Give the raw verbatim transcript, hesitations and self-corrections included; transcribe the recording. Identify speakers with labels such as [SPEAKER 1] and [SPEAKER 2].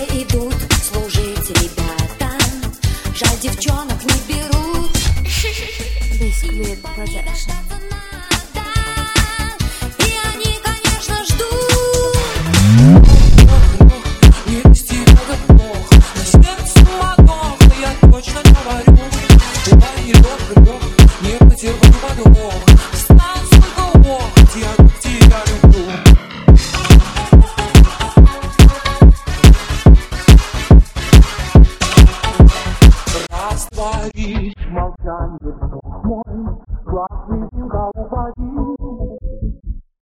[SPEAKER 1] все идут служить ребята. Жаль, девчонок не берут.
[SPEAKER 2] Biscuit Production.